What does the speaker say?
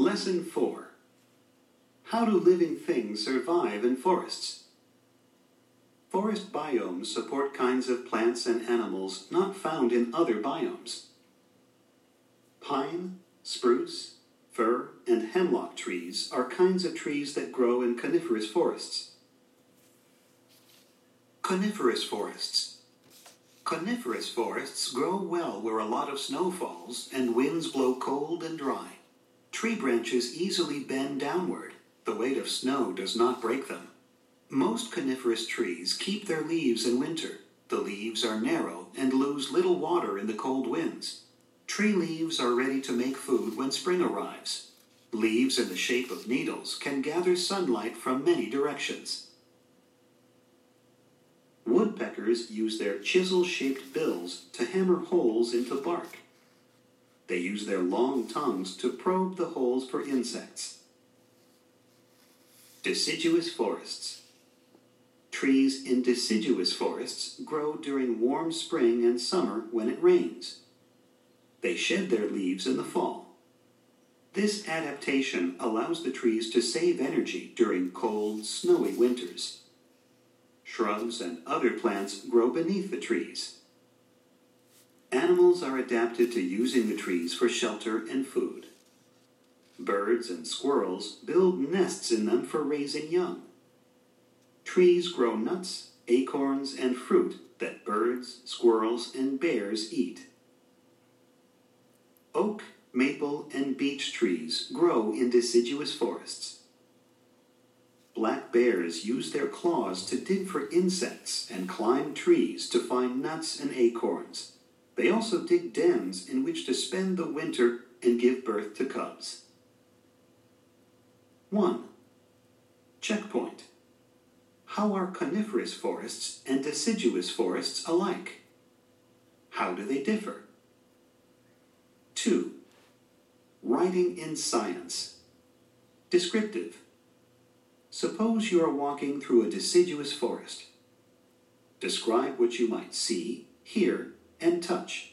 Lesson 4. How do living things survive in forests? Forest biomes support kinds of plants and animals not found in other biomes. Pine, spruce, fir, and hemlock trees are kinds of trees that grow in coniferous forests. Coniferous forests. Coniferous forests grow well where a lot of snow falls and winds blow cold and dry. Tree branches easily bend downward. The weight of snow does not break them. Most coniferous trees keep their leaves in winter. The leaves are narrow and lose little water in the cold winds. Tree leaves are ready to make food when spring arrives. Leaves in the shape of needles can gather sunlight from many directions. Woodpeckers use their chisel-shaped bills to hammer holes into bark. They use their long tongues to probe the holes for insects. Deciduous forests. Trees in deciduous forests grow during warm spring and summer when it rains. They shed their leaves in the fall. This adaptation allows the trees to save energy during cold, snowy winters. Shrubs and other plants grow beneath the trees. Animals are adapted to using the trees for shelter and food. Birds and squirrels build nests in them for raising young. Trees grow nuts, acorns, and fruit that birds, squirrels, and bears eat. Oak, maple, and beech trees grow in deciduous forests. Black bears use their claws to dig for insects and climb trees to find nuts and acorns. They also dig dens in which to spend the winter and give birth to cubs. 1. Checkpoint. How are coniferous forests and deciduous forests alike? How do they differ? 2. Writing in science. Descriptive. Suppose you are walking through a deciduous forest. Describe what you might see, hear, and touch.